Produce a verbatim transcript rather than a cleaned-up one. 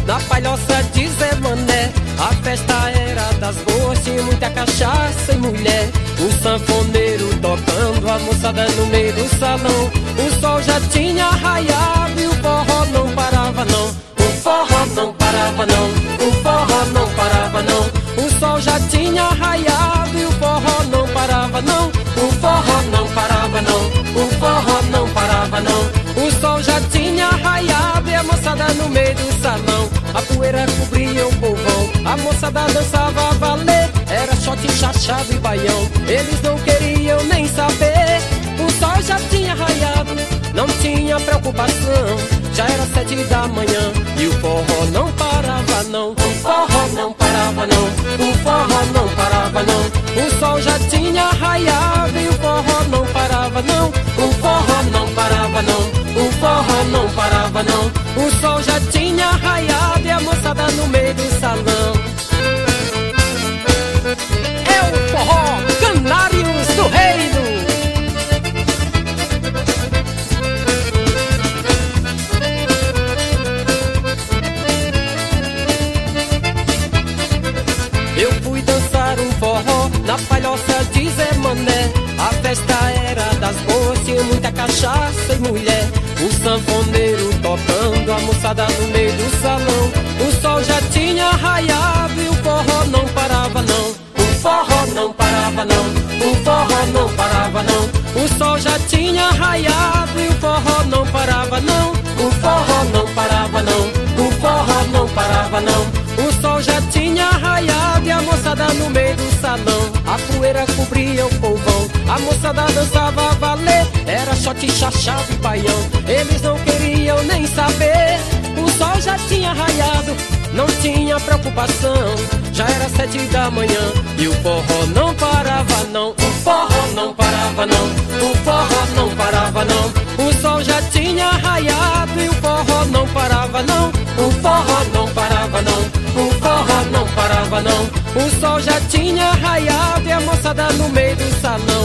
na palhoça de Zé Mané. A festa era das boas, tinha muita cachaça e mulher. O sanfoneiro tocando, a moçada no meio do salão. O sol já tinha raiado e o forró não parava não. O forró não parava não, o forró não parava não. O sol já tinha raiado e o forró não parava não. O forró não parava não, o forró não parava não. O sol já tinha raiado e a moçada no meio do salão. A poeira cobria o povão, a moçada dançava a valer. Era shot, chachado e baião, eles não queriam nem saber. O sol já tinha raiado, não tinha preocupação. Já era sete da manhã e o forró não parava não. O forró não parava não, o forró não parava não. O sol já tinha raiado e o forró não parava não. O forró não parava não, o forró não parava não. O sol já tinha raiado e a moçada no meio do salão. É o forró Canários do Reino. Eu fui dançar um forró na palhoça de Zé Mané. A festa era das boas, tinha muita cachaça e mulher. O sanfoneiro tocando, a moçada no meio do salão. O sol já tinha raiado e o forró não parava não. O forró não parava não, o forró não parava não. O sol já tinha raiado e o forró não parava não. O forró não parava não, o forró não parava não. O sol já tinha raiado e a moçada no meio do salão. A poeira cobria o povão, a moçada dançava a valer. Era shot, chachado e baião, eles não queriam nem saber. O sol já tinha raiado, não tinha preocupação. Já era sete da manhã e o forró não parava não. O forró não parava não, o forró não parava não. O sol já tinha raiado e o forró não parava não. O forró não parava não, o forró não parava não. O sol já tinha raiado e a moçada no meio do salão.